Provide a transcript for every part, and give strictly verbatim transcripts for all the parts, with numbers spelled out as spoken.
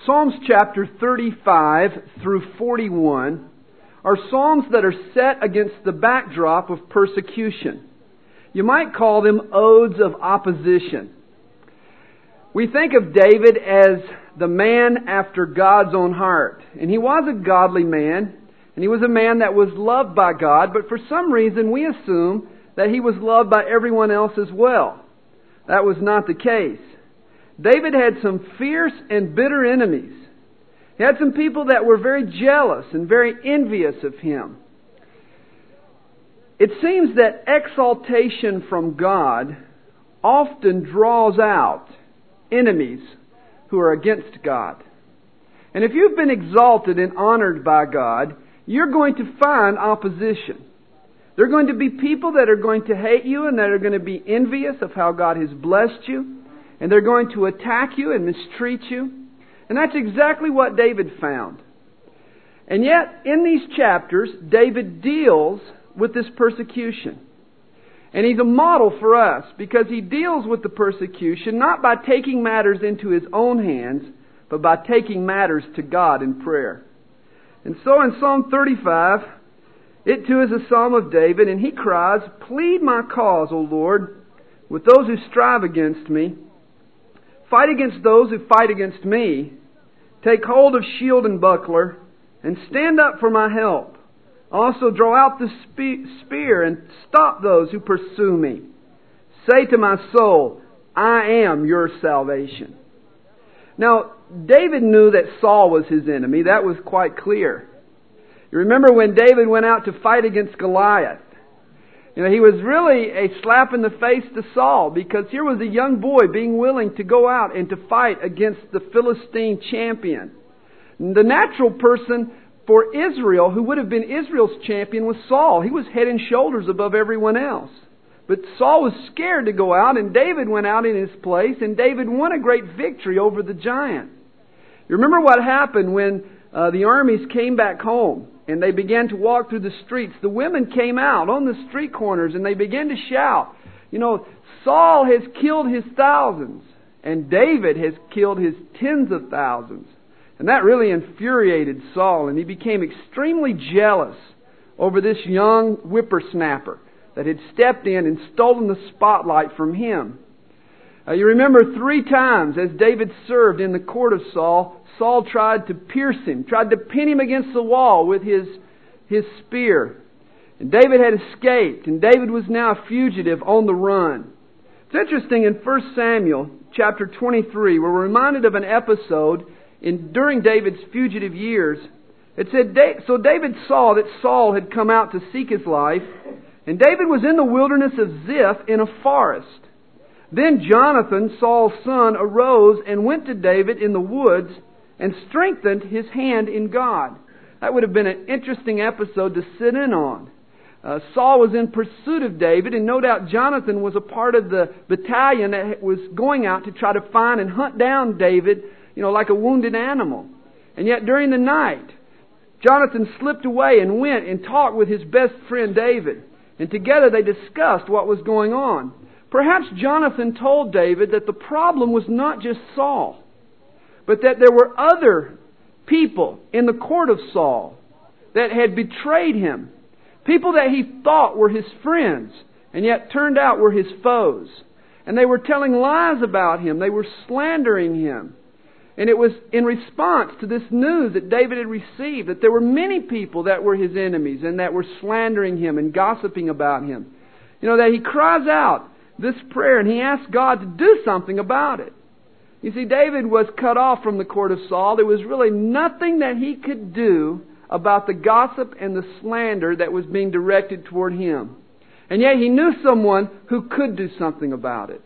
Psalms chapter thirty-five through forty-one are psalms that are set against the backdrop of persecution. You might call them odes of opposition. We think of David as the man after God's own heart. And he was a godly man, and he was a man that was loved by God, but for some reason we assume that he was loved by everyone else as well. That was not the case. David had some fierce and bitter enemies. He had some people that were very jealous and very envious of him. It seems that exaltation from God often draws out enemies who are against God. And if you've been exalted and honored by God, you're going to find opposition. There are going to be people that are going to hate you and that are going to be envious of how God has blessed you. And they're going to attack you and mistreat you. And that's exactly what David found. And yet, in these chapters, David deals with this persecution. And he's a model for us because he deals with the persecution not by taking matters into his own hands, but by taking matters to God in prayer. And so in Psalm thirty-five, it too is a psalm of David, and he cries, "Plead my cause, O Lord, with those who strive against me. Fight against those who fight against me. Take hold of shield and buckler, and stand up for my help. Also draw out the spear, and stop those who pursue me. Say to my soul, I am your salvation." Now, David knew that Saul was his enemy. That was quite clear. You remember when David went out to fight against Goliath. You know, he was really a slap in the face to Saul because here was a young boy being willing to go out and to fight against the Philistine champion. The natural person for Israel, who would have been Israel's champion, was Saul. He was head and shoulders above everyone else. But Saul was scared to go out, and David went out in his place, and David won a great victory over the giant. You remember what happened when uh, the armies came back home? And they began to walk through the streets. The women came out on the street corners and they began to shout, you know, Saul has killed his thousands and David has killed his tens of thousands. And that really infuriated Saul, and he became extremely jealous over this young whippersnapper that had stepped in and stolen the spotlight from him. Uh, you remember three times as David served in the court of Saul, Saul tried to pierce him, tried to pin him against the wall with his, his spear. And David had escaped, and David was now a fugitive on the run. It's interesting, in First Samuel chapter twenty-three, we're reminded of an episode in during David's fugitive years. It said, so David saw that Saul had come out to seek his life, and David was in the wilderness of Ziph in a forest. Then Jonathan, Saul's son, arose and went to David in the woods and strengthened his hand in God. That would have been an interesting episode to sit in on. Uh, Saul was in pursuit of David, and no doubt Jonathan was a part of the battalion that was going out to try to find and hunt down David, you know, like a wounded animal. And yet during the night, Jonathan slipped away and went and talked with his best friend David. And together they discussed what was going on. Perhaps Jonathan told David that the problem was not just Saul, but that there were other people in the court of Saul that had betrayed him. People that he thought were his friends, and yet turned out were his foes. And they were telling lies about him. They were slandering him. And it was in response to this news that David had received that there were many people that were his enemies and that were slandering him and gossiping about him. You know, that he cries out this prayer and he asks God to do something about it. You see, David was cut off from the court of Saul. There was really nothing that he could do about the gossip and the slander that was being directed toward him. And yet he knew someone who could do something about it.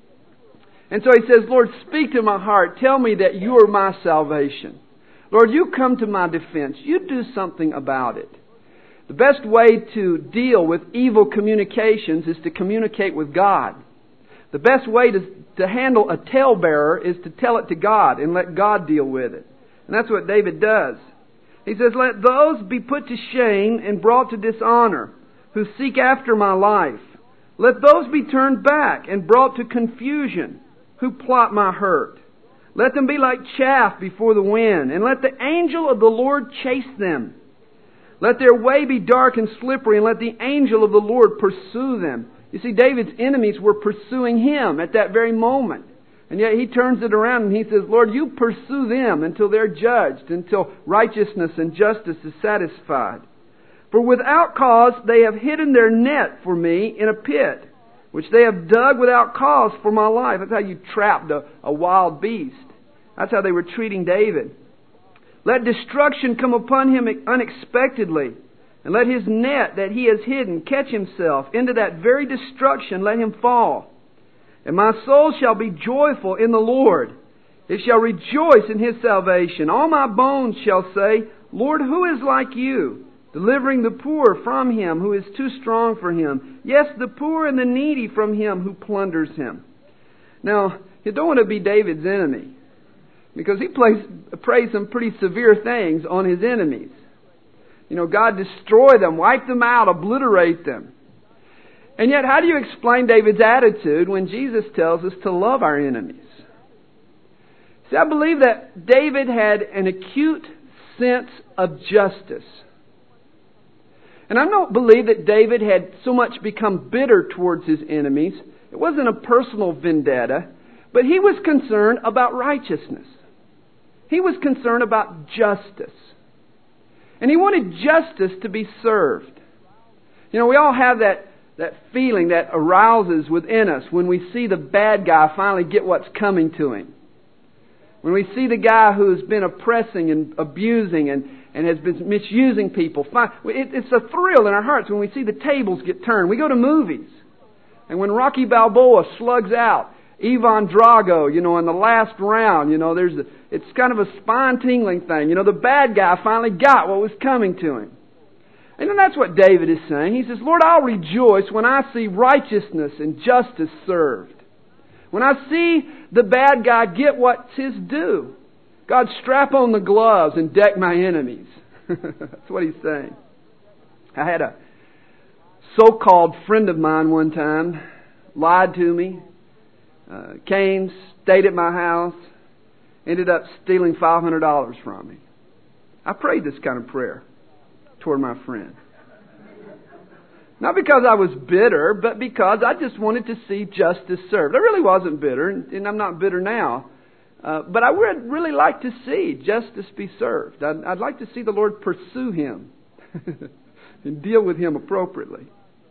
And so he says, Lord, speak to my heart. Tell me that you are my salvation. Lord, you come to my defense. You do something about it. The best way to deal with evil communications is to communicate with God. The best way to, to handle a talebearer is to tell it to God and let God deal with it. And that's what David does. He says, let those be put to shame and brought to dishonor who seek after my life. Let those be turned back and brought to confusion who plot my hurt. Let them be like chaff before the wind, and let the angel of the Lord chase them. Let their way be dark and slippery, and let the angel of the Lord pursue them. You see, David's enemies were pursuing him at that very moment. And yet he turns it around and he says, Lord, you pursue them until they're judged, until righteousness and justice is satisfied. For without cause they have hidden their net for me in a pit, which they have dug without cause for my life. That's how you trapped a, a wild beast. That's how they were treating David. Let destruction come upon him unexpectedly, and let his net that he has hidden catch himself. Into that very destruction let him fall. And my soul shall be joyful in the Lord. It shall rejoice in His salvation. All my bones shall say, Lord, who is like you? Delivering the poor from him who is too strong for him. Yes, the poor and the needy from him who plunders him. Now, you don't want to be David's enemy, because he plays, prays some pretty severe things on his enemies. You know, God destroy them, wipe them out, obliterate them. And yet, how do you explain David's attitude when Jesus tells us to love our enemies? See, I believe that David had an acute sense of justice. And I don't believe that David had so much become bitter towards his enemies. It wasn't a personal vendetta, but he was concerned about righteousness. He was concerned about justice. And he wanted justice to be served. You know, we all have that, that feeling that arouses within us when we see the bad guy finally get what's coming to him. When we see the guy who's been oppressing and abusing and, and has been misusing people. It's a thrill in our hearts when we see the tables get turned. We go to movies. And when Rocky Balboa slugs out Ivan Drago, you know, in the last round, you know, there's a, it's kind of a spine-tingling thing. You know, the bad guy finally got what was coming to him. And then that's what David is saying. He says, Lord, I'll rejoice when I see righteousness and justice served. When I see the bad guy get what's his due. God, strap on the gloves and deck my enemies. That's what he's saying. I had a so-called friend of mine one time, lied to me, uh, came, stayed at my house, ended up stealing five hundred dollars from me. I prayed this kind of prayer toward my friend. Not because I was bitter, but because I just wanted to see justice served. I really wasn't bitter, and I'm not bitter now. Uh, but I would really like to see justice be served. I'd, I'd like to see the Lord pursue him and deal with him appropriately.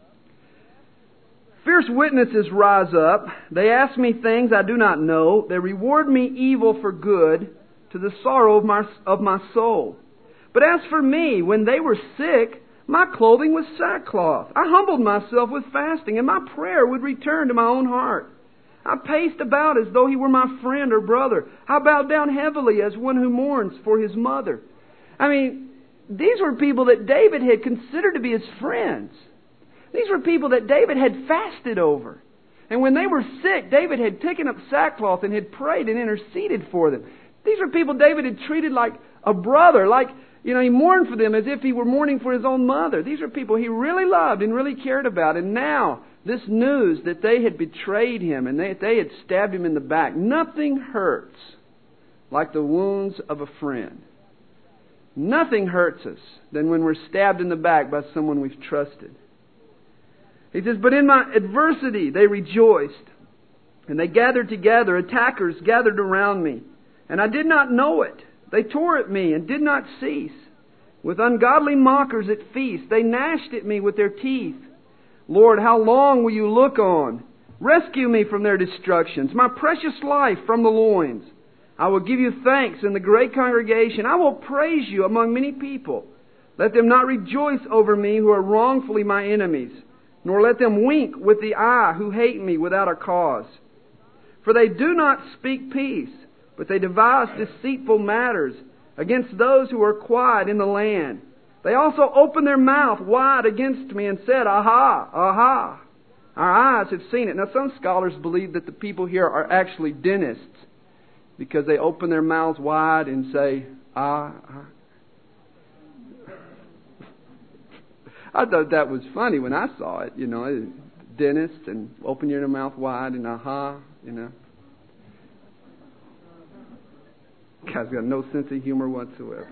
Fierce witnesses rise up. They ask me things I do not know. They reward me evil for good, to the sorrow of my, of my soul. But as for me, when they were sick, my clothing was sackcloth. I humbled myself with fasting, and my prayer would return to my own heart. I paced about as though he were my friend or brother. I bowed down heavily as one who mourns for his mother. I mean, these were people that David had considered to be his friends. These were people that David had fasted over. And when they were sick, David had taken up sackcloth and had prayed and interceded for them. These were people David had treated like a brother, like, you know, he mourned for them as if he were mourning for his own mother. These are people he really loved and really cared about. And now, this news that they had betrayed him and they, they had stabbed him in the back. Nothing hurts like the wounds of a friend. Nothing hurts us than when we're stabbed in the back by someone we've trusted. He says, but in my adversity they rejoiced, and they gathered together. Attackers gathered around me, and I did not know it. They tore at me and did not cease. With ungodly mockers at feast, they gnashed at me with their teeth. Lord, how long will you look on? Rescue me from their destructions, my precious life from the loins. I will give you thanks in the great congregation. I will praise you among many people. Let them not rejoice over me who are wrongfully my enemies, nor let them wink with the eye who hate me without a cause. For they do not speak peace, but they devise deceitful matters against those who are quiet in the land. They also opened their mouth wide against me and said, Aha, aha. Our eyes have seen it. Now some scholars believe that the people here are actually dentists, because they open their mouths wide and say, ah, ah. I thought that was funny when I saw it, you know, dentist and open your mouth wide and aha, you know. guy's got no sense of humor whatsoever.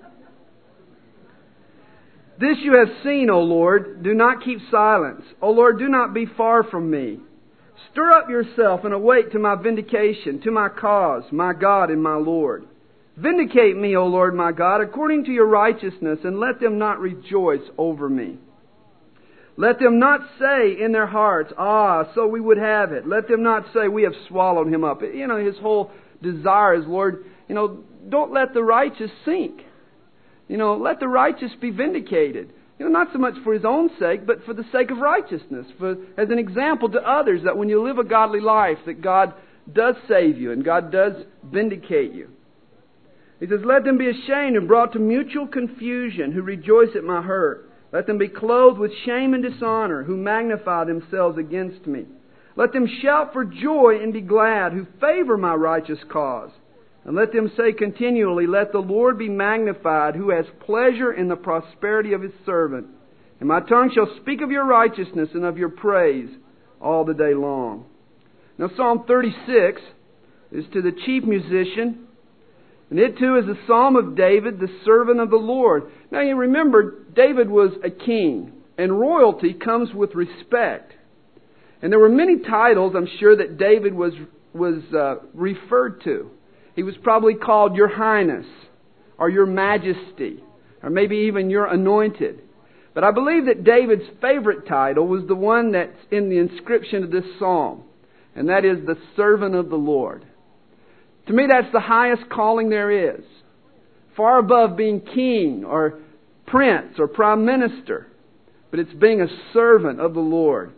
This you have seen, O Lord. Do not keep silence. O Lord, do not be far from me. Stir up yourself and awake to my vindication, to my cause, my God and my Lord. Vindicate me, O Lord my God, according to your righteousness, and let them not rejoice over me. Let them not say in their hearts, ah, so we would have it. Let them not say, we have swallowed him up. You know, his whole desire is, Lord, you know, don't let the righteous sink. You know, let the righteous be vindicated. You know, not so much for his own sake, but for the sake of righteousness. For, as an example to others that when you live a godly life, that God does save you and God does vindicate you. He says, let them be ashamed and brought to mutual confusion who rejoice at my hurt. Let them be clothed with shame and dishonor who magnify themselves against me. Let them shout for joy and be glad who favor my righteous cause. And let them say continually, let the Lord be magnified who has pleasure in the prosperity of His servant. And my tongue shall speak of your righteousness and of your praise all the day long. Now Psalm thirty-six is to the chief musician. And it too is a psalm of David, the servant of the Lord. Now you remember, David was a king. And royalty comes with respect. And there were many titles, I'm sure, that David was, was uh, referred to. He was probably called Your Highness, or Your Majesty, or maybe even Your Anointed. But I believe that David's favorite title was the one that's in the inscription of this psalm, and that is the servant of the Lord. To me, that's the highest calling there is, far above being king or prince or prime minister, but it's being a servant of the Lord.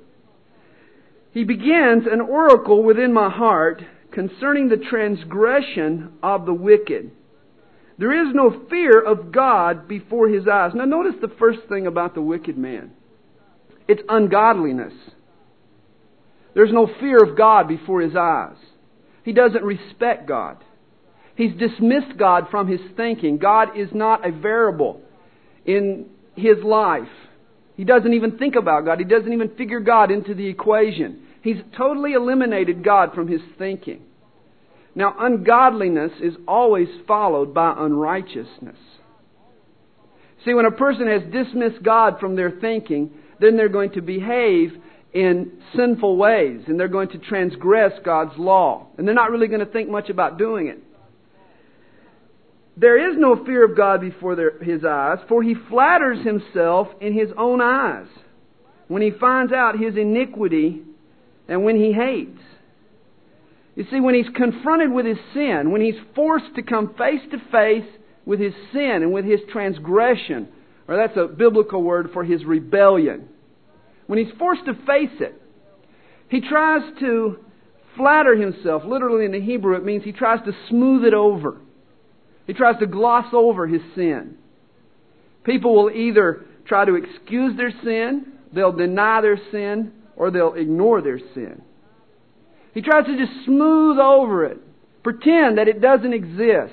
He begins an oracle within my heart concerning the transgression of the wicked. There is no fear of God before his eyes. Now notice the first thing about the wicked man. It's ungodliness. There's no fear of God before his eyes. He doesn't respect God. He's dismissed God from his thinking. God is not a variable in his life. He doesn't even think about God. He doesn't even figure God into the equation. He's totally eliminated God from his thinking. Now, ungodliness is always followed by unrighteousness. See, when a person has dismissed God from their thinking, then they're going to behave in sinful ways, and they're going to transgress God's law. And they're not really going to think much about doing it. There is no fear of God before their, his eyes, for he flatters himself in his own eyes when he finds out his iniquity and when he hates. You see, when he's confronted with his sin, when he's forced to come face to face with his sin and with his transgression, or that's a biblical word for his rebellion, when he's forced to face it, he tries to flatter himself. Literally in the Hebrew, it means he tries to smooth it over. He tries to gloss over his sin. People will either try to excuse their sin, they'll deny their sin, or they'll ignore their sin. He tries to just smooth over it, pretend that it doesn't exist.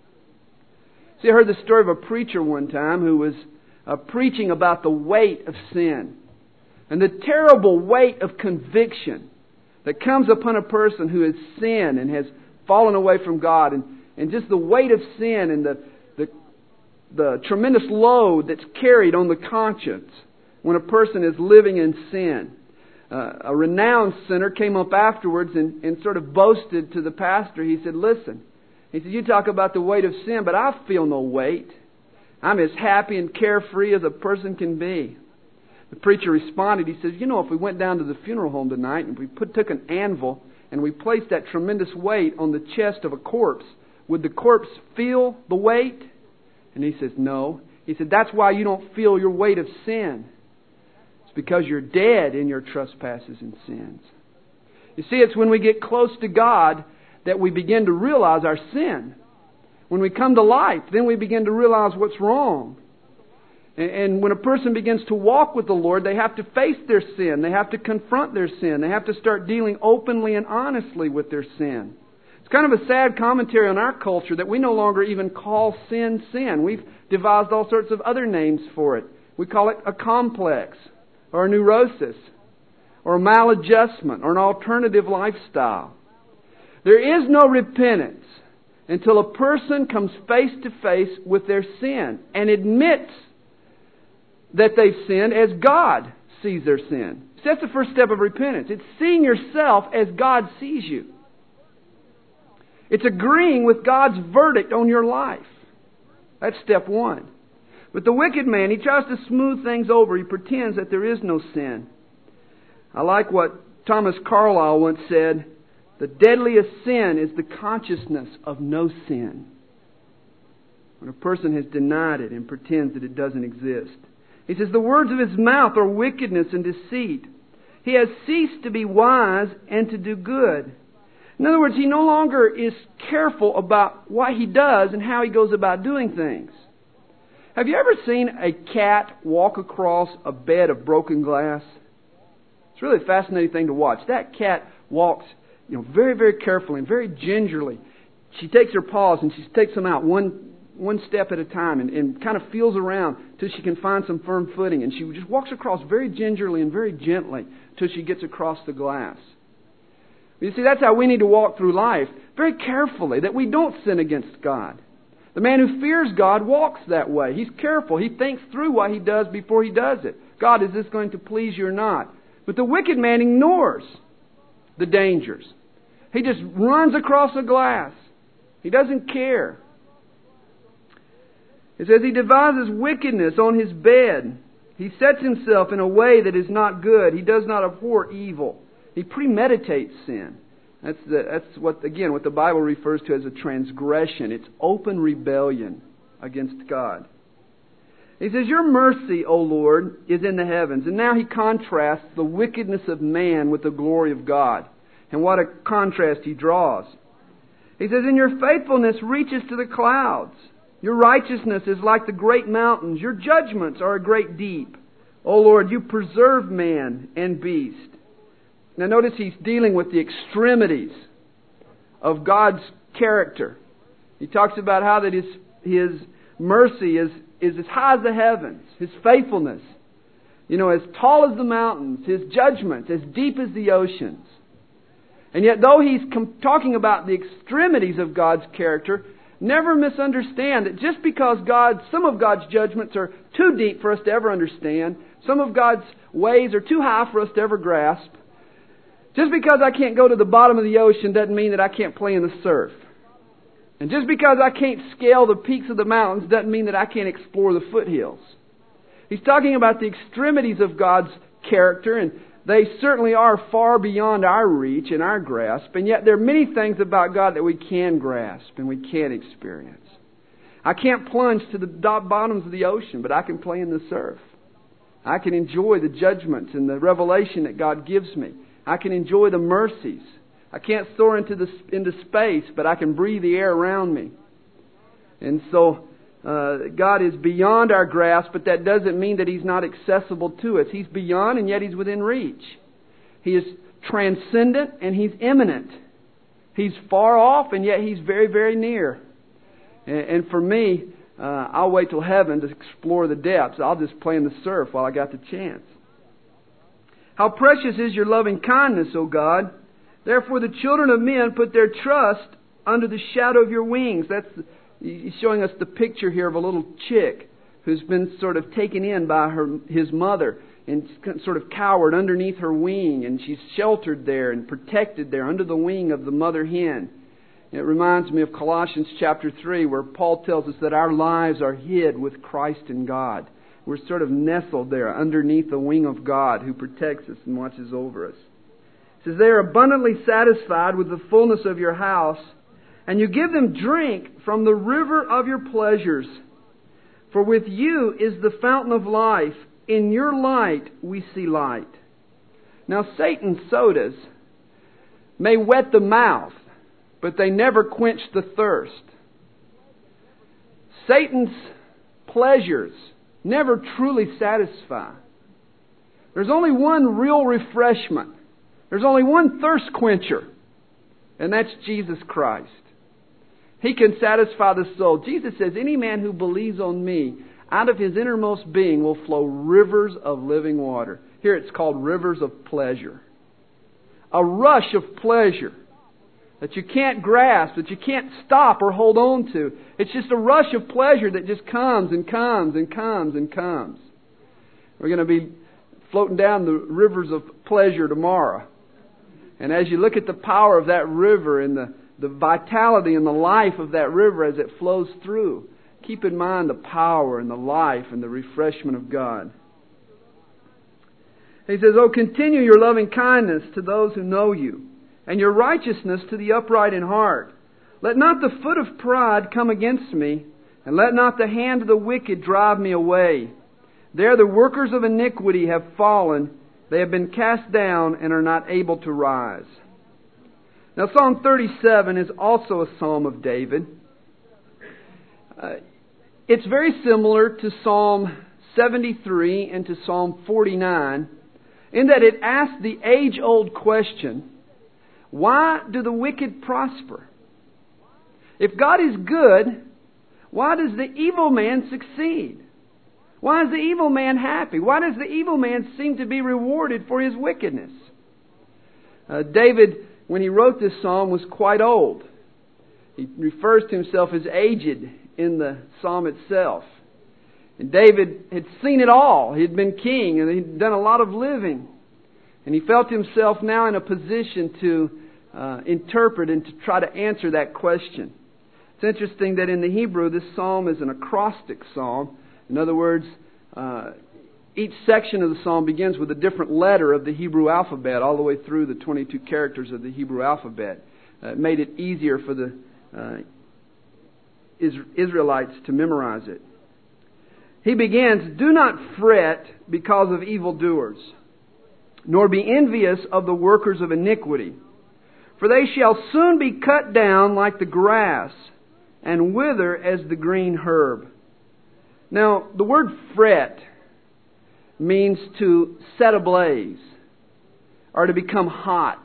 See, I heard the story of a preacher one time who was uh, preaching about the weight of sin and the terrible weight of conviction that comes upon a person who has sinned and has fallen away from God, and, and just the weight of sin and the, the, the tremendous load that's carried on the conscience when a person is living in sin. Uh, a renowned sinner came up afterwards and, and sort of boasted to the pastor. He said, listen, he said, you talk about the weight of sin, but I feel no weight. I'm as happy and carefree as a person can be. The preacher responded, he says, you know, if we went down to the funeral home tonight and we put, took an anvil and we placed that tremendous weight on the chest of a corpse, would the corpse feel the weight? And he says, no. He said, that's why you don't feel your weight of sin. Because you're dead in your trespasses and sins. You see, it's when we get close to God that we begin to realize our sin. When we come to life, then we begin to realize what's wrong. And when a person begins to walk with the Lord, they have to face their sin. They have to confront their sin. They have to start dealing openly and honestly with their sin. It's kind of a sad commentary on our culture that we no longer even call sin sin. We've devised all sorts of other names for it. We call it a complex, or a neurosis, or a maladjustment, or an alternative lifestyle. There is no repentance until a person comes face to face with their sin and admits that they've sinned as God sees their sin. So that's the first step of repentance. It's seeing yourself as God sees you. It's agreeing with God's verdict on your life. That's step one. But the wicked man, he tries to smooth things over. He pretends that there is no sin. I like what Thomas Carlyle once said, "The deadliest sin is the consciousness of no sin." When a person has denied it and pretends that it doesn't exist. He says, "The words of his mouth are wickedness and deceit. He has ceased to be wise and to do good." In other words, he no longer is careful about what he does and how he goes about doing things. Have you ever seen a cat walk across a bed of broken glass? It's really a fascinating thing to watch. That cat walks, you know, very, very carefully and very gingerly. She takes her paws and she takes them out one one step at a time and, and kind of feels around till she can find some firm footing. And she just walks across very gingerly and very gently till she gets across the glass. You see, that's how we need to walk through life, very carefully, that we don't sin against God. The man who fears God walks that way. He's careful. He thinks through what he does before he does it. God, is this going to please you or not? But the wicked man ignores the dangers. He just runs across the glass. He doesn't care. It says he devises wickedness on his bed. He sets himself in a way that is not good. He does not abhor evil. He premeditates sin. That's the, that's what, again, what the Bible refers to as a transgression. It's open rebellion against God. He says, "Your mercy, O Lord, is in the heavens." And now he contrasts the wickedness of man with the glory of God. And what a contrast he draws. He says, "And your faithfulness reaches to the clouds. Your righteousness is like the great mountains. Your judgments are a great deep. O Lord, you preserve man and beast." Now notice he's dealing with the extremities of God's character. He talks about how that his, his mercy is, is as high as the heavens. His faithfulness, you know, as tall as the mountains. His judgments as deep as the oceans. And yet though he's com- talking about the extremities of God's character, never misunderstand that just because God, some of God's judgments are too deep for us to ever understand, some of God's ways are too high for us to ever grasp, just because I can't go to the bottom of the ocean doesn't mean that I can't play in the surf. And just because I can't scale the peaks of the mountains doesn't mean that I can't explore the foothills. He's talking about the extremities of God's character, and they certainly are far beyond our reach and our grasp. And yet there are many things about God that we can grasp and we can experience. I can't plunge to the bottoms of the ocean, but I can play in the surf. I can enjoy the judgments and the revelation that God gives me. I can enjoy the mercies. I can't soar into the into space, but I can breathe the air around me. And so uh, God is beyond our grasp, but that doesn't mean that He's not accessible to us. He's beyond, and yet He's within reach. He is transcendent, and He's immanent. He's far off, and yet He's very, very near. And, and for me, uh, I'll wait till heaven to explore the depths. I'll just play in the surf while I got the chance. How precious is your loving kindness, O God! Therefore the children of men put their trust under the shadow of your wings. That's He's showing us the picture here of a little chick who's been sort of taken in by her his mother and sort of cowered underneath her wing, and she's sheltered there and protected there under the wing of the mother hen. It reminds me of Colossians chapter three, where Paul tells us that our lives are hid with Christ in God. We're sort of nestled there underneath the wing of God who protects us and watches over us. It says, they are abundantly satisfied with the fullness of your house, and you give them drink from the river of your pleasures. For with you is the fountain of life. In your light we see light. Now Satan's sodas may wet the mouth, but they never quench the thirst. Satan's pleasures never truly satisfy. There's only one real refreshment. There's only one thirst quencher, and that's Jesus Christ. He can satisfy the soul. Jesus says, any man who believes on me, out of his innermost being will flow rivers of living water. Here it's called rivers of pleasure. A rush of pleasure that you can't grasp, that you can't stop or hold on to. It's just a rush of pleasure that just comes and comes and comes and comes. We're going to be floating down the rivers of pleasure tomorrow. And as you look at the power of that river and the, the vitality and the life of that river as it flows through, keep in mind the power and the life and the refreshment of God. He says, "Oh, continue your loving kindness to those who know you, and your righteousness to the upright in heart. Let not the foot of pride come against me, and let not the hand of the wicked drive me away. There the workers of iniquity have fallen. They have been cast down and are not able to rise." Now, Psalm thirty-seven is also a psalm of David. Uh, it's very similar to Psalm seventy-three and to Psalm forty-nine in that it asks the age-old question, why do the wicked prosper? If God is good, why does the evil man succeed? Why is the evil man happy? Why does the evil man seem to be rewarded for his wickedness? Uh, David, when he wrote this psalm, was quite old. He refers to himself as aged in the psalm itself. And David had seen it all. He had been king and he'd done a lot of living. And he felt himself now in a position to uh, interpret and to try to answer that question. It's interesting that in the Hebrew, this psalm is an acrostic psalm. In other words, uh, each section of the psalm begins with a different letter of the Hebrew alphabet, all the way through the twenty-two characters of the Hebrew alphabet. Uh, it made it easier for the uh, Israelites to memorize it. He begins, "Do not fret because of evildoers, nor be envious of the workers of iniquity. For they shall soon be cut down like the grass, and wither as the green herb." Now, the word fret means to set ablaze, or to become hot.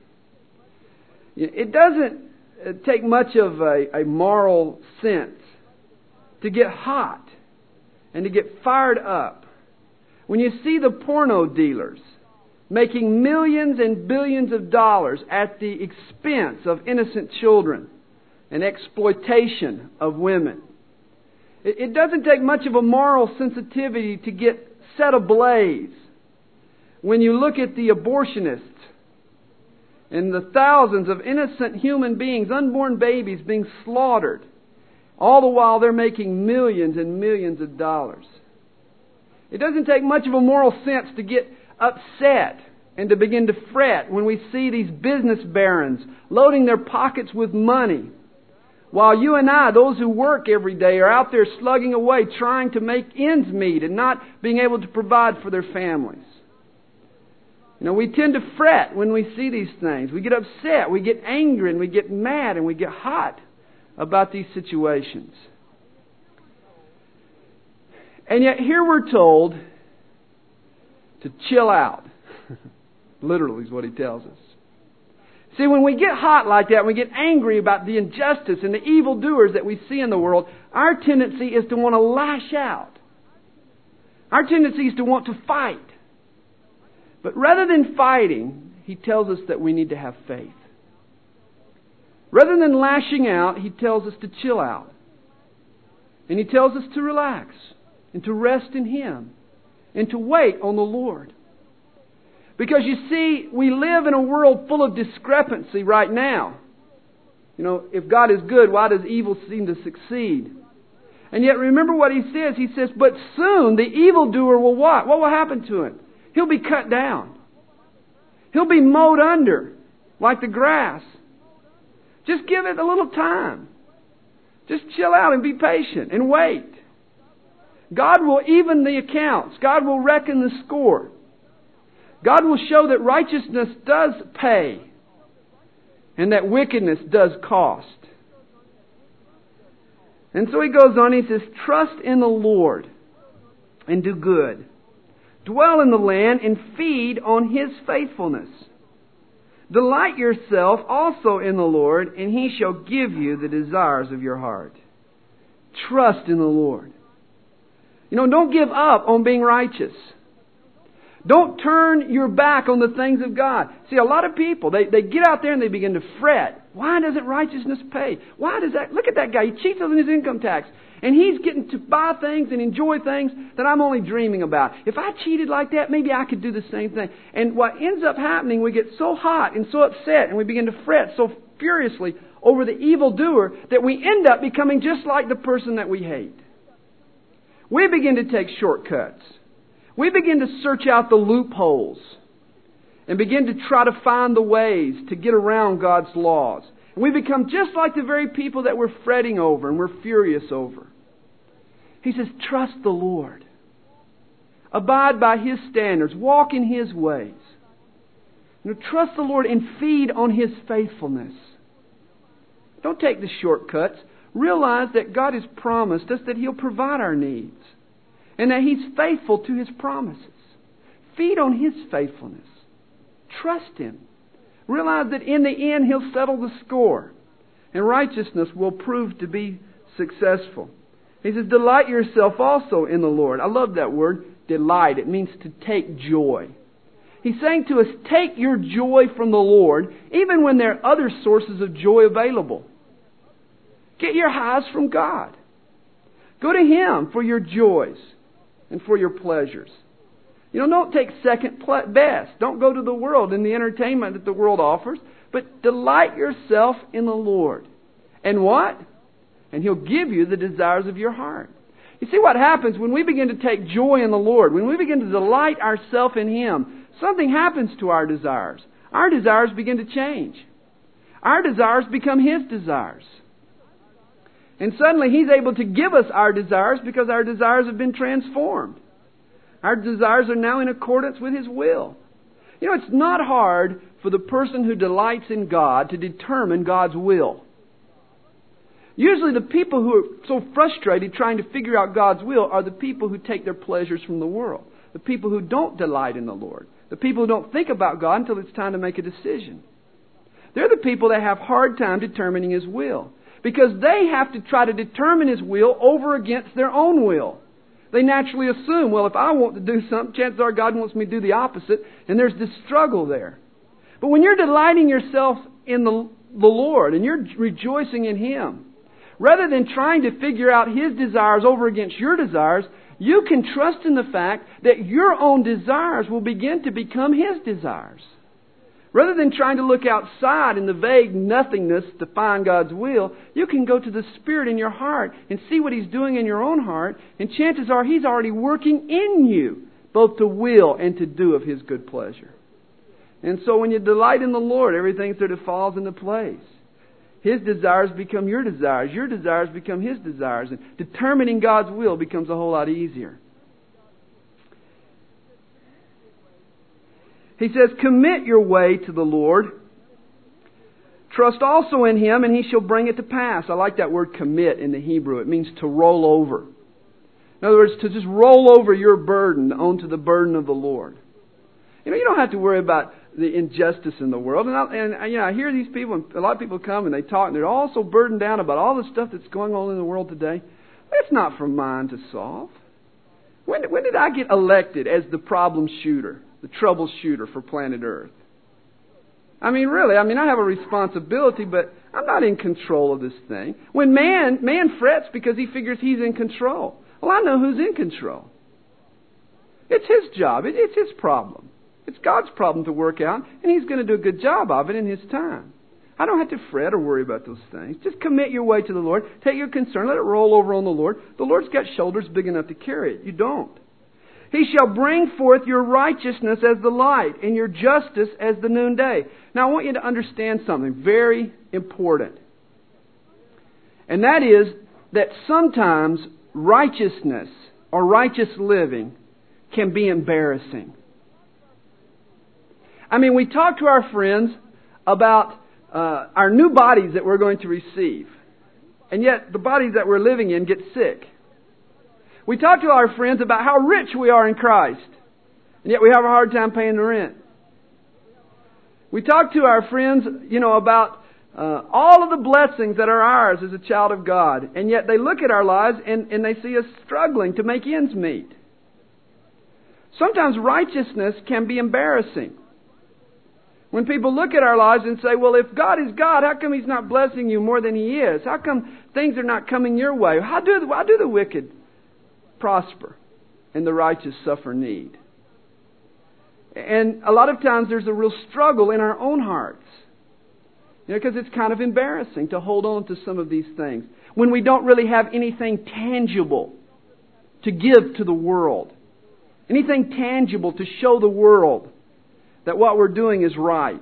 It doesn't take much of a, a moral sense to get hot and to get fired up. When you see the porno dealers making millions and billions of dollars at the expense of innocent children and exploitation of women, it, it doesn't take much of a moral sensitivity to get set ablaze when you look at the abortionists and the thousands of innocent human beings, unborn babies being slaughtered, all the while they're making millions and millions of dollars. It doesn't take much of a moral sense to get upset and to begin to fret when we see these business barons loading their pockets with money, while you and I, those who work every day, are out there slugging away trying to make ends meet and not being able to provide for their families. You know, we tend to fret when we see these things. We get upset, we get angry, and we get mad, and we get hot about these situations. And yet here we're told to chill out. Literally is what he tells us. See, when we get hot like that, when we get angry about the injustice and the evildoers that we see in the world, our tendency is to want to lash out. Our tendency is to want to fight. But rather than fighting, he tells us that we need to have faith. Rather than lashing out, he tells us to chill out. And he tells us to relax and to rest in Him and to wait on the Lord. Because you see, we live in a world full of discrepancy right now. You know, if God is good, why does evil seem to succeed? And yet remember what He says. He says, but soon the evildoer will what? What will happen to him? He'll be cut down. He'll be mowed under like the grass. Just give it a little time. Just chill out and be patient and wait. God will even the accounts. God will reckon the score. God will show that righteousness does pay and that wickedness does cost. And so he goes on, he says, trust in the Lord and do good. Dwell in the land and feed on His faithfulness. Delight yourself also in the Lord, and He shall give you the desires of your heart. Trust in the Lord. You know, don't give up on being righteous. Don't turn your back on the things of God. See, a lot of people, they, they get out there and they begin to fret Why doesn't righteousness pay? Why does that? Look at that guy. He cheats on his income tax. And he's getting to buy things and enjoy things that I'm only dreaming about. If I cheated like that, maybe I could do the same thing. And what ends up happening, we get so hot and so upset and we begin to fret so furiously over the evildoer that we end up becoming just like the person that we hate. We begin to take shortcuts. We begin to search out the loopholes and begin to try to find the ways to get around God's laws. And we become just like the very people that we're fretting over and we're furious over. He says, trust the Lord. Abide by His standards. Walk in His ways. You know, trust the Lord and feed on His faithfulness. Don't take the shortcuts. Realize that God has promised us that He'll provide our needs. And that He's faithful to His promises. Feed on His faithfulness. Trust Him. Realize that in the end He'll settle the score. And righteousness will prove to be successful. He says, delight yourself also in the Lord. I love that word, delight. It means to take joy. He's saying to us, take your joy from the Lord, even when there are other sources of joy available. Get your highs from God. Go to Him for your joys and for your pleasures. You know, don't take second best. Don't go to the world and the entertainment that the world offers, but delight yourself in the Lord. And what? And He'll give you the desires of your heart. You see what happens when we begin to take joy in the Lord, when we begin to delight ourselves in Him, something happens to our desires. Our desires begin to change. Our desires become His desires. And suddenly He's able to give us our desires because our desires have been transformed. Our desires are now in accordance with His will. You know, it's not hard for the person who delights in God to determine God's will. Usually the people who are so frustrated trying to figure out God's will are the people who take their pleasures from the world. The people who don't delight in the Lord. The people who don't think about God until it's time to make a decision. They're the people that have a hard time determining His will. Because they have to try to determine His will over against their own will. They naturally assume, well, if I want to do something, chances are God wants me to do the opposite. And there's this struggle there. But when you're delighting yourself in the, the Lord and you're rejoicing in Him, rather than trying to figure out His desires over against your desires, you can trust in the fact that your own desires will begin to become His desires. Rather than trying to look outside in the vague nothingness to find God's will, you can go to the Spirit in your heart and see what He's doing in your own heart, and chances are He's already working in you, both to will and to do of His good pleasure. And so when you delight in the Lord, everything sort of falls into place. His desires become your desires. Your desires become His desires. And determining God's will becomes a whole lot easier. He says, commit your way to the Lord. Trust also in Him, and He shall bring it to pass. I like that word commit in the Hebrew. It means to roll over. In other words, to just roll over your burden onto the burden of the Lord. You know, you don't have to worry about the injustice in the world. And, I, and you know, I hear these people, and a lot of people come and they talk, and they're all so burdened down about all the stuff that's going on in the world today. It's not for mine to solve. When, when did I get elected as the problem shooter, the troubleshooter for planet Earth? I mean, really, I mean, I have a responsibility, but I'm not in control of this thing. When man, man frets because he figures he's in control. Well, I know who's in control. It's His job. It, it's His problem. It's God's problem to work out, and He's going to do a good job of it in His time. I don't have to fret or worry about those things. Just commit your way to the Lord. Take your concern. Let it roll over on the Lord. The Lord's got shoulders big enough to carry it. You don't. He shall bring forth your righteousness as the light and your justice as the noonday. Now, I want you to understand something very important. And that is that sometimes righteousness or righteous living can be embarrassing. I mean, we talk to our friends about uh, our new bodies that we're going to receive. And yet, the bodies that we're living in get sick. We talk to our friends about how rich we are in Christ. And yet we have a hard time paying the rent. We talk to our friends, you know, about uh, all of the blessings that are ours as a child of God. And yet they look at our lives and, and they see us struggling to make ends meet. Sometimes righteousness can be embarrassing. When people look at our lives and say, well, if God is God, how come He's not blessing you more than He is? How come things are not coming your way? How do, why do the wicked prosper and the righteous suffer need? And a lot of times there's a real struggle in our own hearts. You know, because it's kind of embarrassing to hold on to some of these things when we don't really have anything tangible to give to the world. Anything tangible to show the world that what we're doing is right.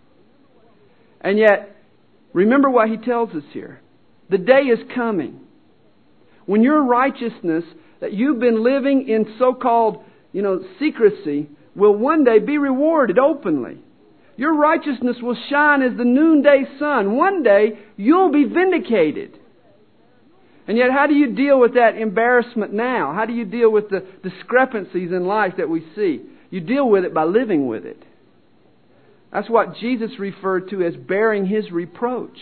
And yet, remember what He tells us here. The day is coming when your righteousness that you've been living in so-called, you know, secrecy will one day be rewarded openly. Your righteousness will shine as the noonday sun. One day, you'll be vindicated. And yet, how do you deal with that embarrassment now? How do you deal with the discrepancies in life that we see? You deal with it by living with it. That's what Jesus referred to as bearing His reproach.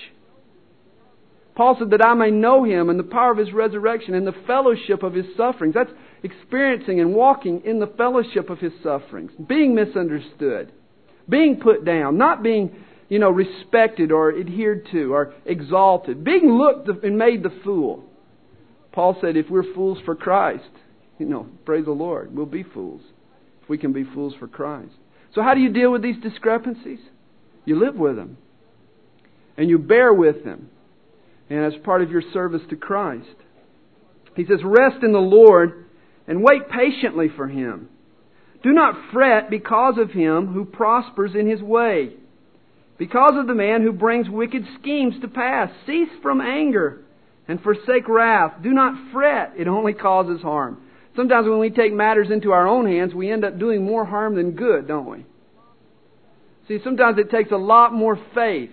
Paul said that I may know Him and the power of His resurrection and the fellowship of His sufferings. That's experiencing and walking in the fellowship of His sufferings. Being misunderstood. Being put down. Not being, you know, respected or adhered to or exalted. Being looked and made the fool. Paul said if we're fools for Christ, you know, praise the Lord, we'll be fools. If we can be fools for Christ. So how do you deal with these discrepancies? You live with them. And you bear with them. And as part of your service to Christ. He says, rest in the Lord and wait patiently for Him. Do not fret because of him who prospers in his way, because of the man who brings wicked schemes to pass. Cease from anger and forsake wrath. Do not fret. It only causes harm. Sometimes when we take matters into our own hands, we end up doing more harm than good, don't we? See, sometimes it takes a lot more faith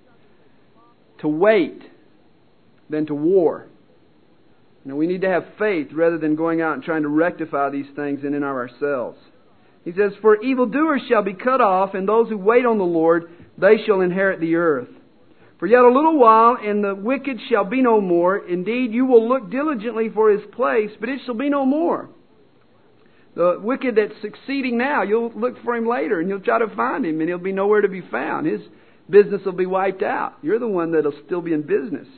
to wait than to war. You know, we need to have faith rather than going out and trying to rectify these things in and of ourselves. He says, for evildoers shall be cut off, and those who wait on the Lord, they shall inherit the earth. For yet a little while, and the wicked shall be no more. Indeed, you will look diligently for his place, but it shall be no more. The wicked that's succeeding now, you'll look for him later, and you'll try to find him, and he'll be nowhere to be found. His business will be wiped out. You're the one that'll still be in business.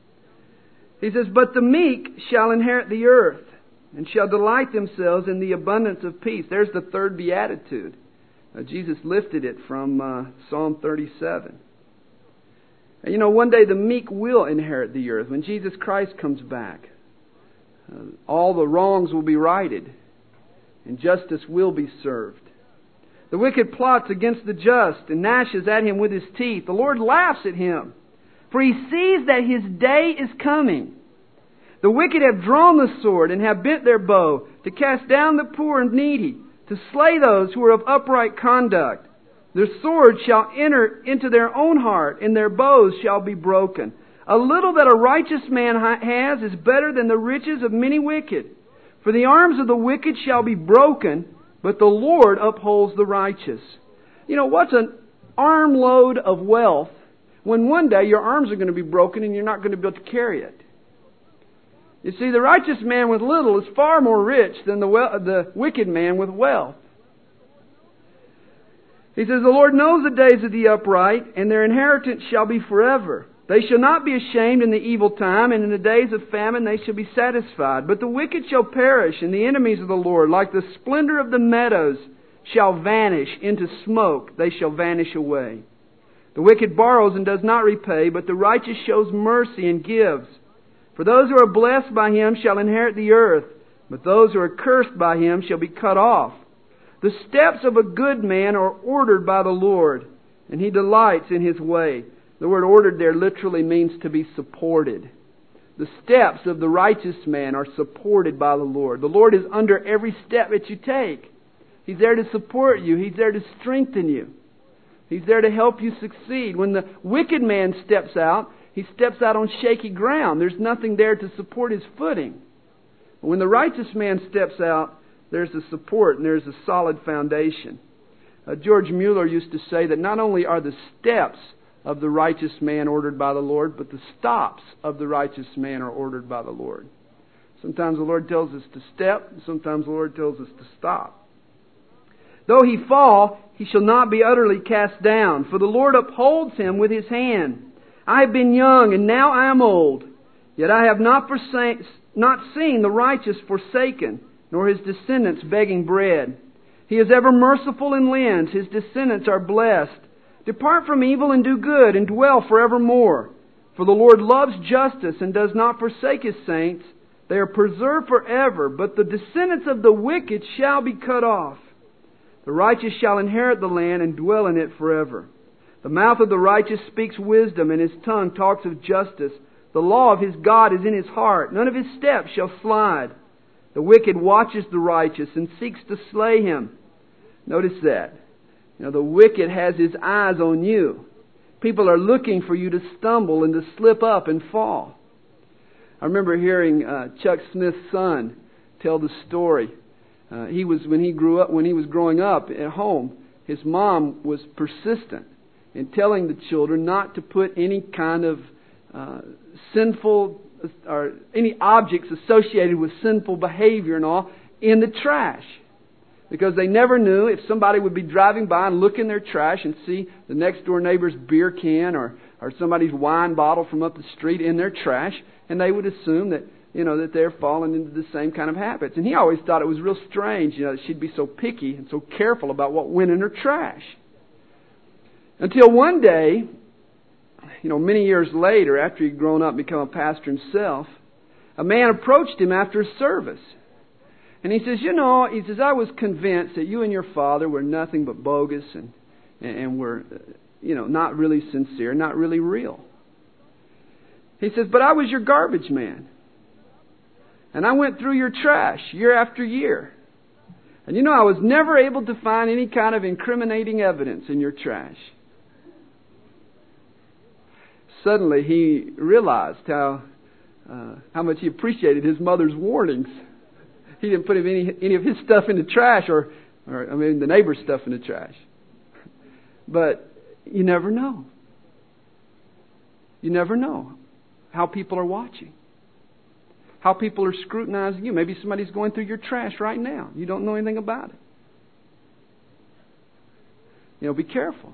He says, but the meek shall inherit the earth, and shall delight themselves in the abundance of peace. There's the third beatitude. Uh, Jesus lifted it from uh, Psalm thirty-seven. And you know, one day the meek will inherit the earth. When Jesus Christ comes back, uh, all the wrongs will be righted, and justice will be served. The wicked plots against the just, and gnashes at him with his teeth. The Lord laughs at him, for he sees that his day is coming. The wicked have drawn the sword and have bent their bow to cast down the poor and needy, to slay those who are of upright conduct. Their sword shall enter into their own heart, and their bows shall be broken. A little that a righteous man has is better than the riches of many wicked. For the arms of the wicked shall be broken, but the Lord upholds the righteous. You know, what's an armload of wealth when one day your arms are going to be broken and you're not going to be able to carry it? You see, the righteous man with little is far more rich than the we- the wicked man with wealth. He says, the Lord knows the days of the upright, and their inheritance shall be forever. They shall not be ashamed in the evil time, and in the days of famine they shall be satisfied. But the wicked shall perish, and the enemies of the Lord, like the splendor of the meadows, shall vanish into smoke. They shall vanish away. The wicked borrows and does not repay, but the righteous shows mercy and gives. For those who are blessed by him shall inherit the earth, but those who are cursed by him shall be cut off. The steps of a good man are ordered by the Lord, and he delights in his way. The word ordered there literally means to be supported. The steps of the righteous man are supported by the Lord. The Lord is under every step that you take. He's there to support you. He's there to strengthen you. He's there to help you succeed. When the wicked man steps out, he steps out on shaky ground. There's nothing there to support his footing. But when the righteous man steps out, there's a support and there's a solid foundation. Uh, George Mueller used to say that not only are the steps of the righteous man ordered by the Lord, but the stops of the righteous man are ordered by the Lord. Sometimes the Lord tells us to step, and sometimes the Lord tells us to stop. Though he fall, he shall not be utterly cast down, for the Lord upholds him with his hand. I have been young, and now I am old, yet I have not, forsake, not seen the righteous forsaken, nor his descendants begging bread. He is ever merciful and lends. His descendants are blessed. Depart from evil and do good, and dwell forevermore. For the Lord loves justice and does not forsake His saints. They are preserved forever, but the descendants of the wicked shall be cut off. The righteous shall inherit the land and dwell in it forever. The mouth of the righteous speaks wisdom, and his tongue talks of justice. The law of his God is in his heart. None of his steps shall slide. The wicked watches the righteous and seeks to slay him. Notice that. You know, the wicked has his eyes on you. People are looking for you to stumble and to slip up and fall. I remember hearing uh, Chuck Smith's son tell the story. Uh, he was when he grew up, when he was growing up at home, his mom was persistent in telling the children not to put any kind of uh, sinful or any objects associated with sinful behavior and all in the trash. Because they never knew if somebody would be driving by and look in their trash and see the next door neighbor's beer can or, or somebody's wine bottle from up the street in their trash, and they would assume that, you know, that they're falling into the same kind of habits. And he always thought it was real strange, you know, that she'd be so picky and so careful about what went in her trash. Until one day, you know, many years later, after he'd grown up and become a pastor himself, a man approached him after a service. And he says, you know, he says, I was convinced that you and your father were nothing but bogus and, and were, you know, not really sincere, not really real. He says, but I was your garbage man. And I went through your trash year after year. And you know, I was never able to find any kind of incriminating evidence in your trash. Suddenly he realized how uh, how much he appreciated his mother's warnings. He didn't put any any of his stuff in the trash, or, or I mean, the neighbor's stuff in the trash. But you never know. You never know how people are watching, how people are scrutinizing you. Maybe somebody's going through your trash right now. You don't know anything about it. You know, be careful.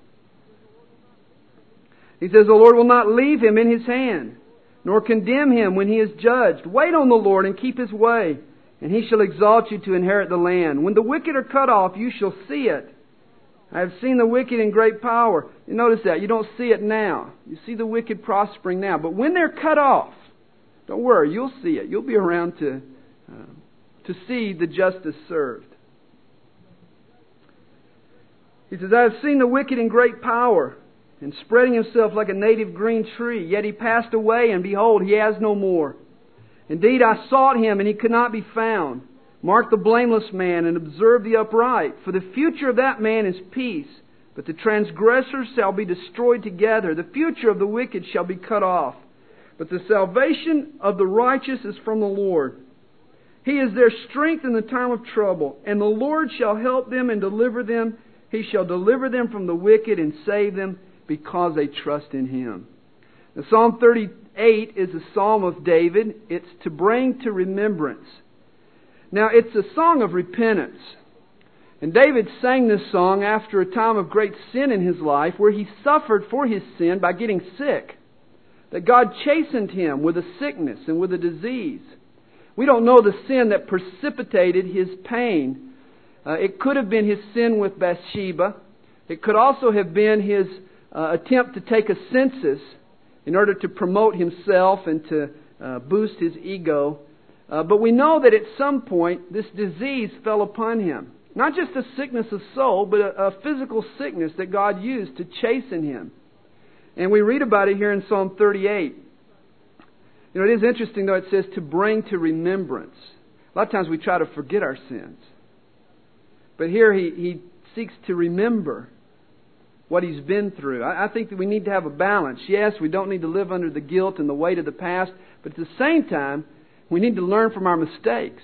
He says, the Lord will not leave him in his hand, nor condemn him when he is judged. Wait on the Lord and keep his way, and he shall exalt you to inherit the land. When the wicked are cut off, you shall see it. I have seen the wicked in great power. You notice that. You don't see it now. You see the wicked prospering now. But when they're cut off, don't worry, you'll see it. You'll be around to, uh, to see the justice served. He says, I have seen the wicked in great power, and spreading himself like a native green tree. Yet he passed away, and behold, he has no more. Indeed, I sought him, and he could not be found. Mark the blameless man, and observe the upright. For the future of that man is peace, but the transgressors shall be destroyed together. The future of the wicked shall be cut off. But the salvation of the righteous is from the Lord. He is their strength in the time of trouble, and the Lord shall help them and deliver them. He shall deliver them from the wicked and save them, because they trust in Him. Now, Psalm thirty-eight is a psalm of David. It's to bring to remembrance. Now, it's a song of repentance. And David sang this song after a time of great sin in his life, where he suffered for his sin by getting sick. That God chastened him with a sickness and with a disease. We don't know the sin that precipitated his pain. Uh, it could have been his sin with Bathsheba. It could also have been his uh, attempt to take a census in order to promote himself and to uh, boost his ego. Uh, but we know that at some point this disease fell upon him. Not just a sickness of soul, but a, a physical sickness that God used to chasten him. And we read about it here in Psalm thirty-eight. You know, it is interesting, though, it says to bring to remembrance. A lot of times we try to forget our sins. But here he, he seeks to remember what he's been through. I, I think that we need to have a balance. Yes, we don't need to live under the guilt and the weight of the past. But at the same time, we need to learn from our mistakes.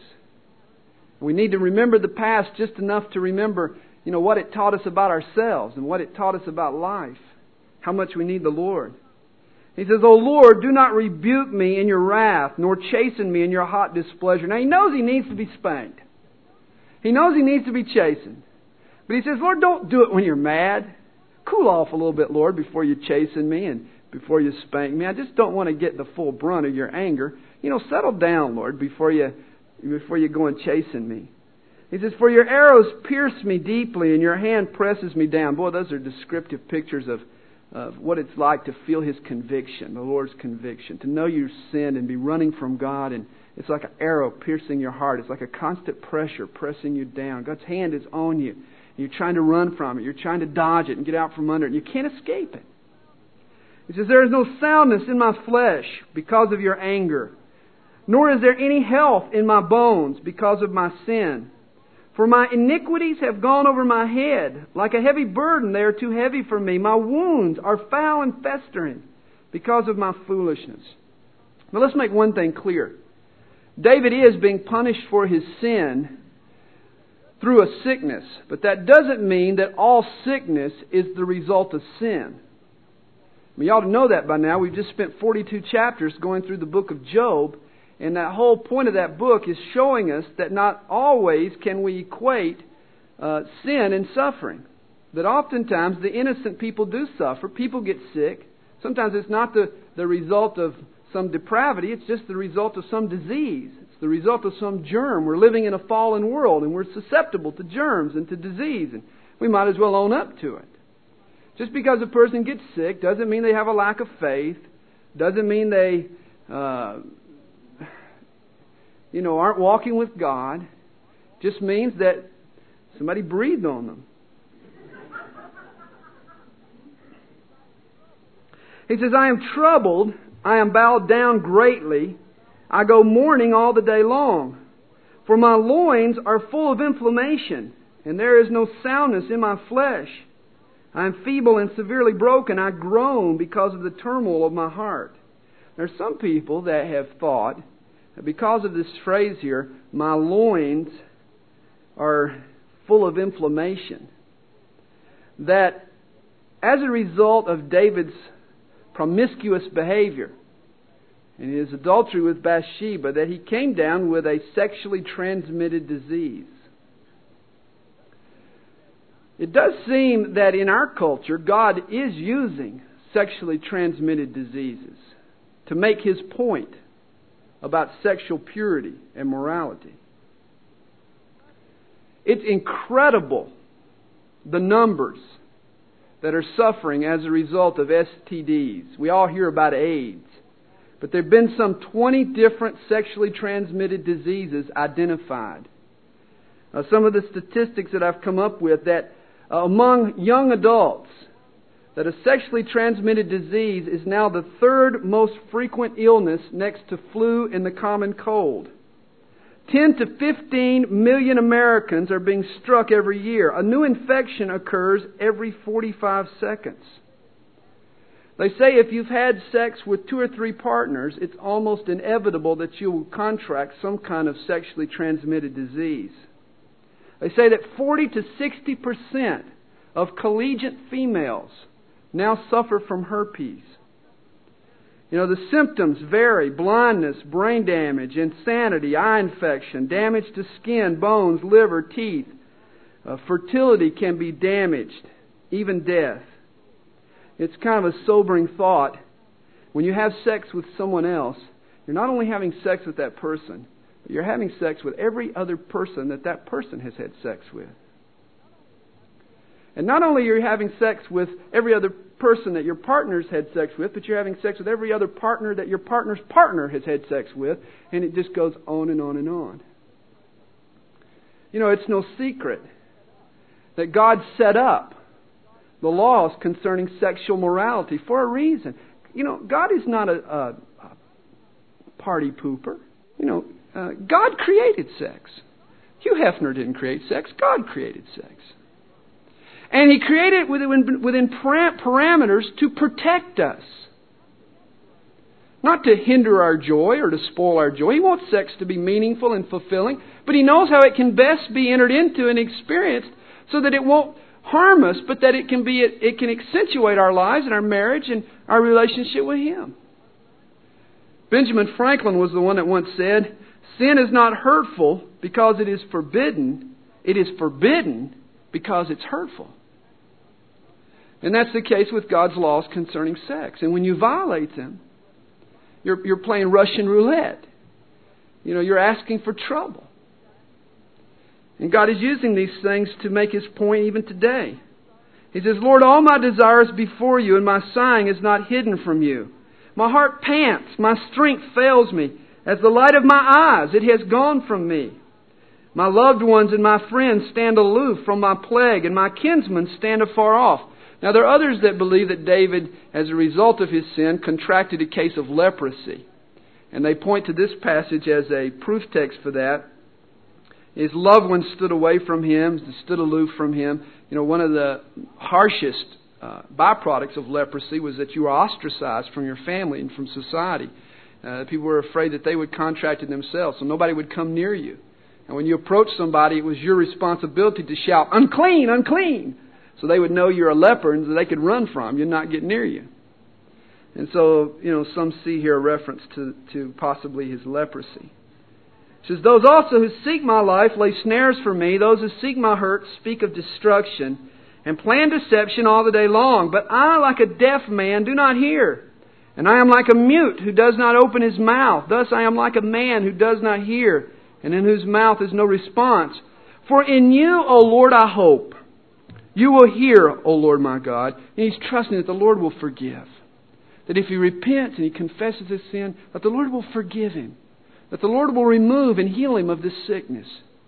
We need to remember the past just enough to remember, you know, what it taught us about ourselves and what it taught us about life. How much we need the Lord. He says, O Lord, do not rebuke me in your wrath, nor chasten me in your hot displeasure. Now he knows he needs to be spanked. He knows he needs to be chastened. But he says, Lord, don't do it when you're mad. Cool off a little bit, Lord, before you chasten me and before you spank me. I just don't want to get the full brunt of your anger. You know, settle down, Lord, before you before you go and chasten me. He says, for your arrows pierce me deeply and your hand presses me down. Boy, those are descriptive pictures of, of what it's like to feel His conviction, the Lord's conviction. To know you've sinned and be running from God, and it's like an arrow piercing your heart. It's like a constant pressure pressing you down. God's hand is on you. You're trying to run from it. You're trying to dodge it and get out from under it. And you can't escape it. He says, there is no soundness in my flesh because of your anger, nor is there any health in my bones because of my sin. For my iniquities have gone over my head. Like a heavy burden, they are too heavy for me. My wounds are foul and festering because of my foolishness. Now let's make one thing clear. David is being punished for his sin through a sickness. But that doesn't mean that all sickness is the result of sin. I mean, you ought to know that by now. We've just spent forty-two chapters going through the book of Job. And that whole point of that book is showing us that not always can we equate uh, sin and suffering. That oftentimes the innocent people do suffer. People get sick. Sometimes it's not the, the result of some depravity. It's just the result of some disease. It's the result of some germ. We're living in a fallen world and we're susceptible to germs and to disease. And we might as well own up to it. Just because a person gets sick doesn't mean they have a lack of faith. Doesn't mean they... Uh, you know, aren't walking with God. Just means that somebody breathed on them. He says, I am troubled, I am bowed down greatly, I go mourning all the day long. For my loins are full of inflammation, and there is no soundness in my flesh. I am feeble and severely broken, I groan because of the turmoil of my heart. There are some people that have thought, because of this phrase here, my loins are full of inflammation, that as a result of David's promiscuous behavior and his adultery with Bathsheba, that he came down with a sexually transmitted disease. It does seem that in our culture, God is using sexually transmitted diseases to make His point about sexual purity and morality. It's incredible the numbers that are suffering as a result of S T Ds. We all hear about AIDS. But there have been some twenty different sexually transmitted diseases identified. Uh, some of the statistics that I've come up with, that uh, among young adults, that a sexually transmitted disease is now the third most frequent illness next to flu and the common cold. ten to fifteen million Americans are being struck every year. A new infection occurs every forty-five seconds. They say if you've had sex with two or three partners, it's almost inevitable that you will contract some kind of sexually transmitted disease. They say that forty to sixty percent of collegiate females now suffer from herpes. You know, the symptoms vary: blindness, brain damage, insanity, eye infection, damage to skin, bones, liver, teeth. Uh, fertility can be damaged, even death. It's kind of a sobering thought. When you have sex with someone else, you're not only having sex with that person, but you're having sex with every other person that that person has had sex with. And not only are you having sex with every other person that your partner's had sex with, but you're having sex with every other partner that your partner's partner has had sex with, and it just goes on and on and on. You know, it's no secret that God set up the laws concerning sexual morality for a reason. You know, God is not a, a, a party pooper. You know, uh, God created sex. Hugh Hefner didn't create sex. God created sex. And He created it within, within parameters to protect us. Not to hinder our joy or to spoil our joy. He wants sex to be meaningful and fulfilling. But He knows how it can best be entered into and experienced so that it won't harm us, but that it can be it, it can accentuate our lives and our marriage and our relationship with Him. Benjamin Franklin was the one that once said, "Sin is not hurtful because it is forbidden. It is forbidden because it's hurtful. And that's the case with God's laws concerning sex. And when you violate them, you're, you're playing Russian roulette. You know, you're asking for trouble. And God is using these things to make His point even today. He says, Lord, all my desire is before you, and my sighing is not hidden from you. My heart pants, my strength fails me. As the light of my eyes, it has gone from me. My loved ones and my friends stand aloof from my plague, and my kinsmen stand afar off. Now, there are others that believe that David, as a result of his sin, contracted a case of leprosy. And they point to this passage as a proof text for that. His loved ones stood away from him, stood aloof from him. You know, one of the harshest uh, byproducts of leprosy was that you were ostracized from your family and from society. Uh, people were afraid that they would contract it themselves, so nobody would come near you. And when you approached somebody, it was your responsibility to shout, unclean, unclean! So they would know you're a leper and they could run from you and not get near you. And so, you know, some see here a reference to, to possibly his leprosy. It says, those also who seek my life lay snares for me. Those who seek my hurt speak of destruction and plan deception all the day long. But I, like a deaf man, do not hear. And I am like a mute who does not open his mouth. Thus I am like a man who does not hear, and in whose mouth is no response. For in you, O Lord, I hope. You will hear, O Lord my God. And he's trusting that the Lord will forgive. That if he repents and he confesses his sin, that the Lord will forgive him. That the Lord will remove and heal him of this sickness.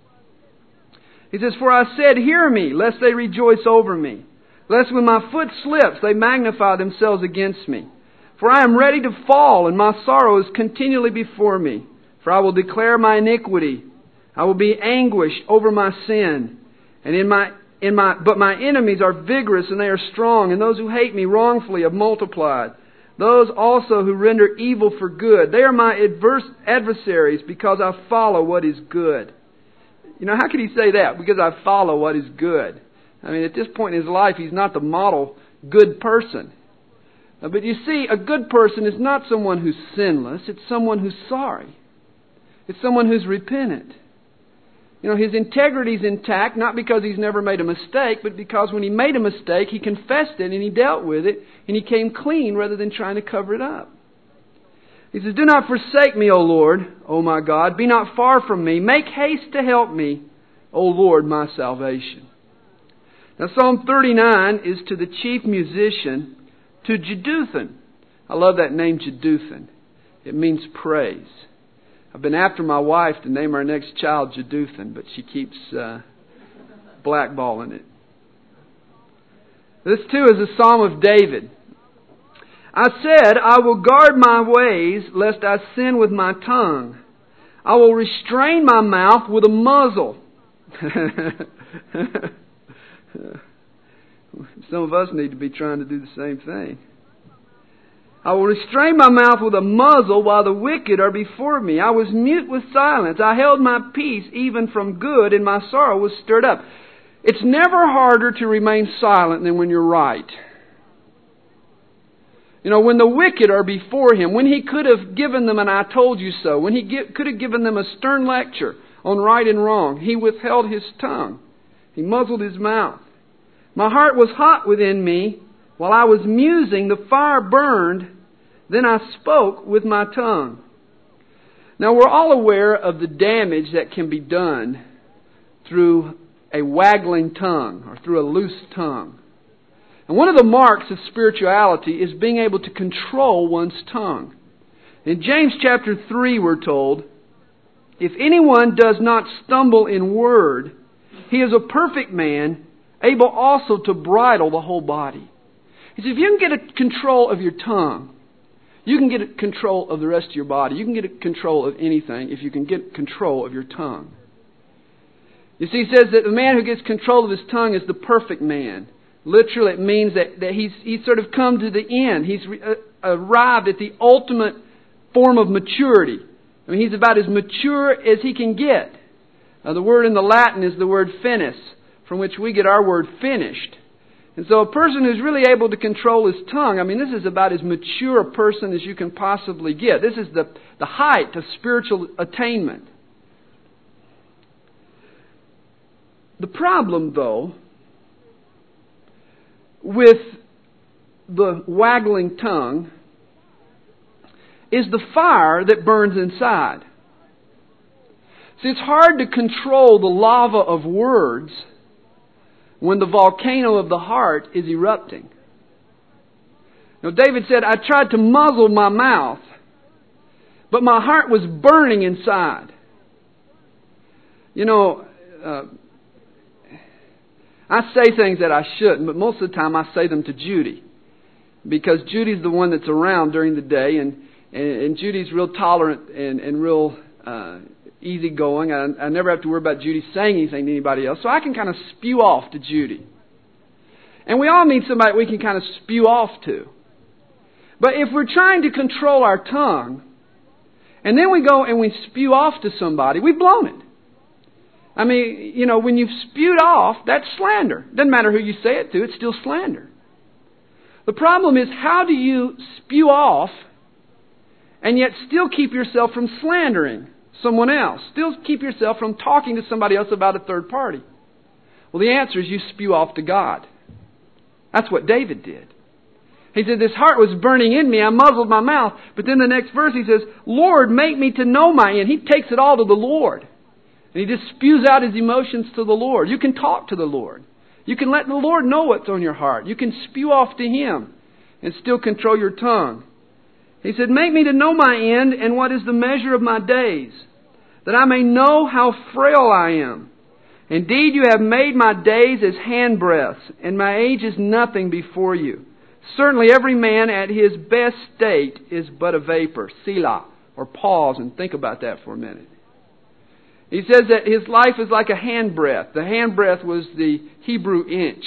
He says, for I said, hear me, lest they rejoice over me. Lest when my foot slips, they magnify themselves against me. For I am ready to fall, and my sorrow is continually before me. For I will declare my iniquity. I will be anguished over my sin. And in my in my but my enemies are vigorous and they are strong, and those who hate me wrongfully have multiplied. Those also who render evil for good. They are my adverse adversaries because I follow what is good. You know, how can he say that? Because I follow what is good. I mean, at this point in his life, he's not the model good person. But you see, a good person is not someone who's sinless. It's someone who's sorry. It's someone who's repentant. You know, his integrity is intact, not because he's never made a mistake, but because when he made a mistake, he confessed it and he dealt with it, and he came clean rather than trying to cover it up. He says, do not forsake me, O Lord, O my God. Be not far from me. Make haste to help me, O Lord, my salvation. Now, Psalm thirty-nine is to the chief musician, to Jeduthun. I love that name, Jeduthun. It means praise. I've been after my wife to name our next child Jeduthun, but she keeps uh, blackballing it. This too is a psalm of David. I said, I will guard my ways, lest I sin with my tongue. I will restrain my mouth with a muzzle. Some of us need to be trying to do the same thing. I will restrain my mouth with a muzzle while the wicked are before me. I was mute with silence. I held my peace even from good, and my sorrow was stirred up. It's never harder to remain silent than when you're right. You know, when the wicked are before him, when he could have given them an I told you so, when he get, could have given them a stern lecture on right and wrong, he withheld his tongue. He muzzled his mouth. My heart was hot within me. While I was musing, the fire burned. Then I spoke with my tongue. Now, we're all aware of the damage that can be done through a waggling tongue or through a loose tongue. And one of the marks of spirituality is being able to control one's tongue. In James chapter three, we're told, if anyone does not stumble in word, he is a perfect man, able also to bridle the whole body. He says, if you can get a control of your tongue, you can get a control of the rest of your body. You can get a control of anything if you can get control of your tongue. You see, he says that the man who gets control of his tongue is the perfect man. Literally, it means that, that he's, he's sort of come to the end. He's re, uh, arrived at the ultimate form of maturity. I mean, he's about as mature as he can get. Now, the word in the Latin is the word finis, from which we get our word finished. And so a person who's really able to control his tongue, I mean, this is about as mature a person as you can possibly get. This is the, the height of spiritual attainment. The problem, though, with the waggling tongue is the fire that burns inside. See, it's hard to control the lava of words when the volcano of the heart is erupting. Now, David said, I tried to muzzle my mouth, but my heart was burning inside. You know, uh, I say things that I shouldn't, but most of the time I say them to Judy. Because Judy's the one that's around during the day, and, and, and Judy's real tolerant and, and real uh, easygoing. I, I never have to worry about Judy saying anything to anybody else, so I can kind of spew off to Judy. And we all need somebody we can kind of spew off to. But if we're trying to control our tongue, and then we go and we spew off to somebody, we've blown it. I mean, you know, when you've spewed off, that's slander. Doesn't matter who you say it to, it's still slander. The problem is, how do you spew off and yet still keep yourself from slandering someone else? Still keep yourself from talking to somebody else about a third party? Well, the answer is you spew off to God. That's what David did. He said, this heart was burning in me, I muzzled my mouth. But then the next verse he says, Lord, make me to know my end. He takes it all to the Lord. And he just spews out his emotions to the Lord. You can talk to the Lord. You can let the Lord know what's on your heart. You can spew off to Him and still control your tongue. He said, make me to know my end and what is the measure of my days, that I may know how frail I am. Indeed, you have made my days as handbreadths, and my age is nothing before you. Certainly every man at his best state is but a vapor. Selah. Or pause and think about that for a minute. He says that his life is like a handbreadth. The handbreadth was the Hebrew inch.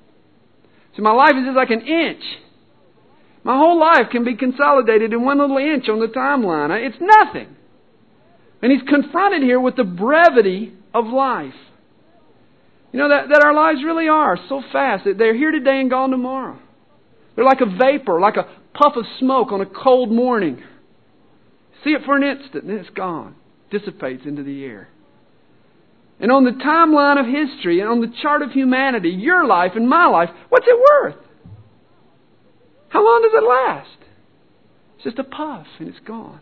So my life is just like an inch. My whole life can be consolidated in one little inch on the timeline. It's nothing. And he's confronted here with the brevity of life. You know, that, that our lives really are so fast that they're here today and gone tomorrow. They're like a vapor, like a puff of smoke on a cold morning. See it for an instant and then it's gone. Dissipates into the air. And on the timeline of history and on the chart of humanity, your life and my life, what's it worth? How long does it last? It's just a puff and it's gone.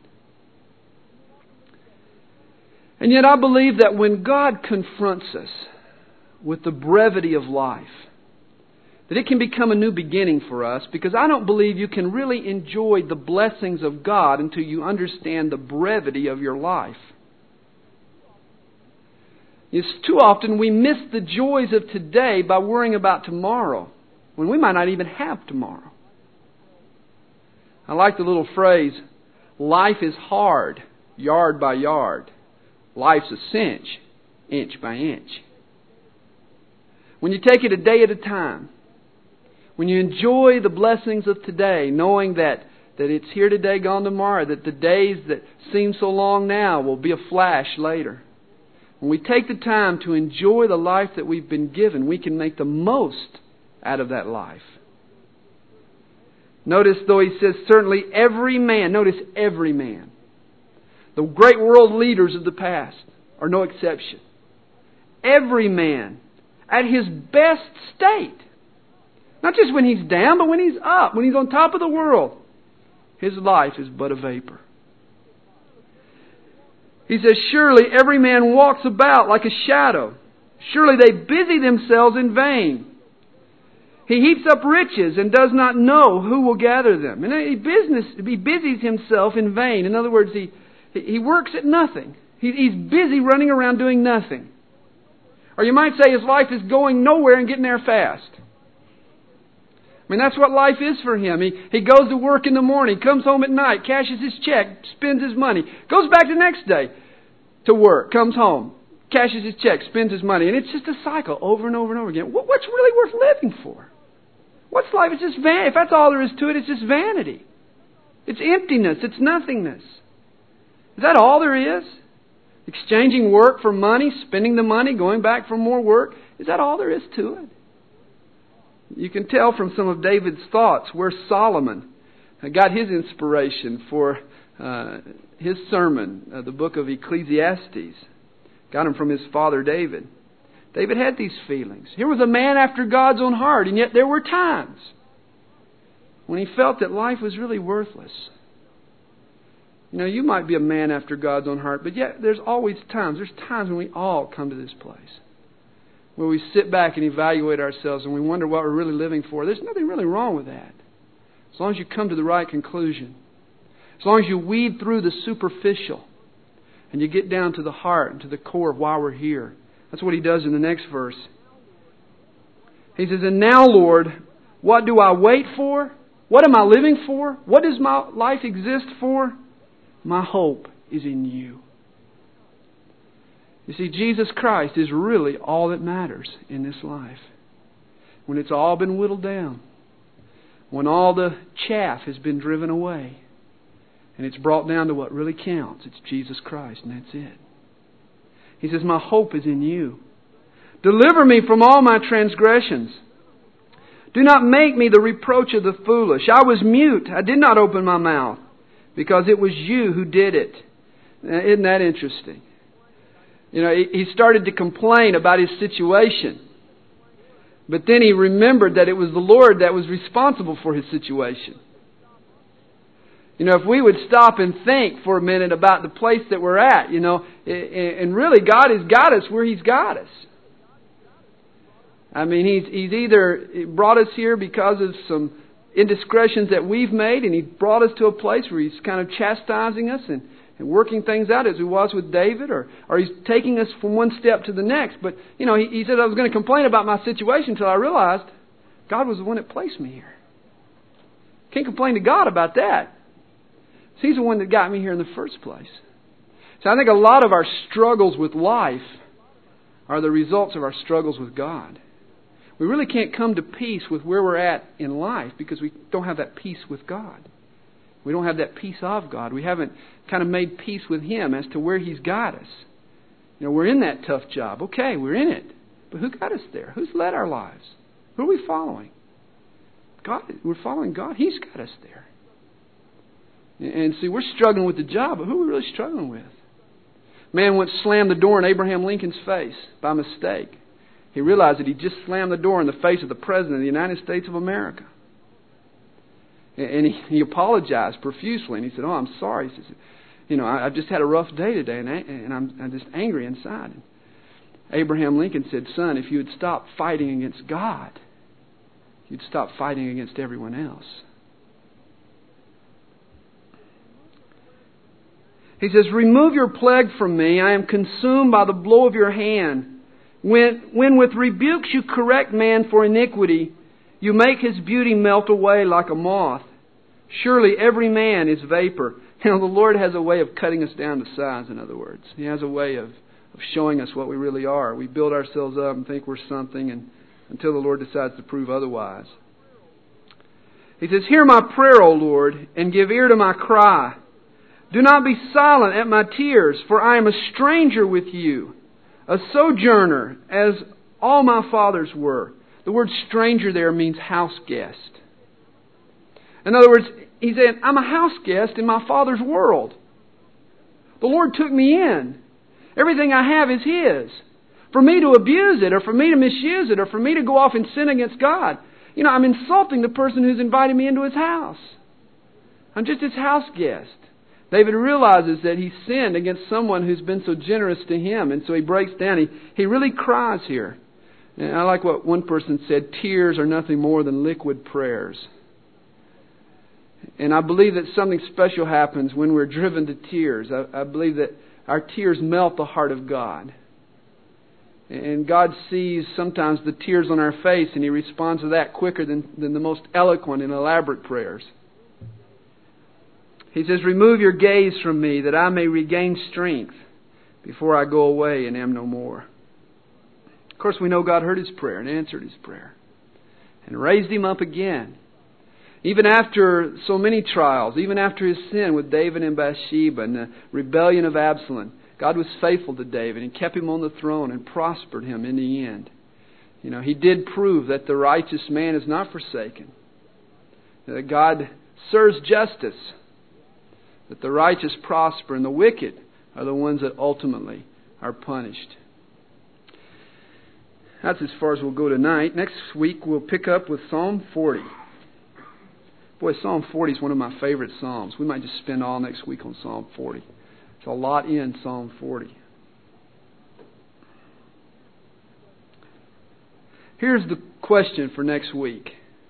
And yet I believe that when God confronts us with the brevity of life, that it can become a new beginning for us, because I don't believe you can really enjoy the blessings of God until you understand the brevity of your life. It's too often we miss the joys of today by worrying about tomorrow, when we might not even have tomorrow. I like the little phrase, life is hard, yard by yard. Life's a cinch, inch by inch. When you take it a day at a time, when you enjoy the blessings of today, knowing that, that it's here today, gone tomorrow, that the days that seem so long now will be a flash later. When we take the time to enjoy the life that we've been given, we can make the most out of that life. Notice, though, he says, certainly every man, notice every man. The great world leaders of the past are no exception. Every man at his best state, not just when he's down, but when he's up, when he's on top of the world, his life is but a vapor. He says, surely every man walks about like a shadow. Surely they busy themselves in vain. He heaps up riches and does not know who will gather them. And he, business, he busies himself in vain. In other words, he, he works at nothing. He, he's busy running around doing nothing. Or you might say his life is going nowhere and getting there fast. I mean, that's what life is for him. He, he goes to work in the morning, comes home at night, cashes his check, spends his money, goes back the next day to work, comes home, cashes his check, spends his money. And it's just a cycle over and over and over again. What, what's really worth living for? What's life? It's just vanity. If that's all there is to it, it's just vanity. It's emptiness. It's nothingness. Is that all there is? Exchanging work for money, spending the money, going back for more work. Is that all there is to it? You can tell from some of David's thoughts where Solomon got his inspiration for uh, his sermon, uh, the book of Ecclesiastes. Got him from his father David. David had these feelings. Here was a man after God's own heart, and yet there were times when he felt that life was really worthless. You know, you might be a man after God's own heart, but yet there's always times, there's times when we all come to this place where we sit back and evaluate ourselves and we wonder what we're really living for. There's nothing really wrong with that. As long as you come to the right conclusion. As long as you weed through the superficial and you get down to the heart and to the core of why we're here. That's what he does in the next verse. He says, "And now, Lord, what do I wait for? What am I living for? What does my life exist for? My hope is in You." You see, Jesus Christ is really all that matters in this life. When it's all been whittled down, when all the chaff has been driven away, and it's brought down to what really counts, it's Jesus Christ, and that's it. He says, "My hope is in You. Deliver me from all my transgressions. Do not make me the reproach of the foolish. I was mute. I did not open my mouth, because it was You who did it." Now, isn't that interesting? You know, he started to complain about his situation. But then he remembered that it was the Lord that was responsible for his situation. You know, if we would stop and think for a minute about the place that we're at, you know, and really God has got us where He's got us. I mean, He's He's either brought us here because of some indiscretions that we've made, and He brought us to a place where He's kind of chastising us and, and working things out as He was with David, or, or He's taking us from one step to the next. But, you know, He, he said I was going to complain about my situation until I realized God was the one that placed me here. Can't complain to God about that. He's the one that got me here in the first place. So I think a lot of our struggles with life are the results of our struggles with God. We really can't come to peace with where we're at in life because we don't have that peace with God. We don't have that peace of God. We haven't kind of made peace with Him as to where He's got us. You know, we're in that tough job. Okay, we're in it. But who got us there? Who's led our lives? Who are we following? God. We're following God. He's got us there. And see, we're struggling with the job, but who are we really struggling with? Man once slammed the door in Abraham Lincoln's face by mistake. He realized that he just slammed the door in the face of the President of the United States of America. And he, he apologized profusely, and he said, "Oh, I'm sorry." He says, "You know, I, I've just had a rough day today, and, I, and I'm, I'm just angry inside." And Abraham Lincoln said, "Son, if you would stop fighting against God, you'd stop fighting against everyone else." He says, "Remove Your plague from me. I am consumed by the blow of Your hand. When, when with rebukes You correct man for iniquity, You make his beauty melt away like a moth. Surely every man is vapor." You know, the Lord has a way of cutting us down to size, in other words. He has a way of, of showing us what we really are. We build ourselves up and think we're something and until the Lord decides to prove otherwise. He says, "Hear my prayer, O Lord, and give ear to my cry. Do not be silent at my tears, for I am a stranger with You, a sojourner, as all my fathers were." The word stranger there means house guest. In other words, he's saying, I'm a house guest in my Father's world. The Lord took me in. Everything I have is His. For me to abuse it, or for me to misuse it, or for me to go off and sin against God, you know, I'm insulting the person who's invited me into His house. I'm just His house guest. David realizes that he sinned against someone who's been so generous to him, and so he breaks down. He, he really cries here. And I like what one person said, tears are nothing more than liquid prayers. And I believe that something special happens when we're driven to tears. I, I believe that our tears melt the heart of God. And God sees sometimes the tears on our face, and He responds to that quicker than, than the most eloquent and elaborate prayers. He says, "Remove Your gaze from me, that I may regain strength before I go away and am no more." Of course, we know God heard his prayer and answered his prayer and raised him up again. Even after so many trials, even after his sin with David and Bathsheba and the rebellion of Absalom, God was faithful to David and kept him on the throne and prospered him in the end. You know, He did prove that the righteous man is not forsaken, that God serves justice, that the righteous prosper and the wicked are the ones that ultimately are punished. That's as far as we'll go tonight. Next week we'll pick up with Psalm forty. Boy, Psalm forty is one of my favorite Psalms. We might just spend all next week on Psalm forty. There's a lot in Psalm forty. Here's the question for next week.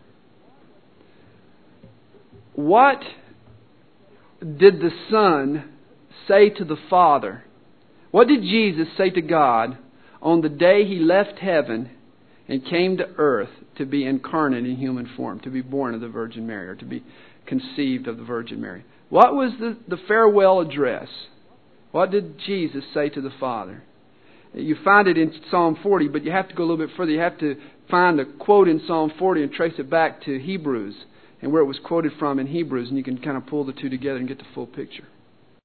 What did the Son say to the Father? What did Jesus say to God on the day He left heaven and came to earth to be incarnate in human form, to be born of the Virgin Mary, or to be conceived of the Virgin Mary? What was the, the farewell address? What did Jesus say to the Father? You find it in Psalm forty, but you have to go a little bit further. You have to find a quote in Psalm forty and trace it back to Hebrews and where it was quoted from in Hebrews, and you can kind of pull the two together and get the full picture.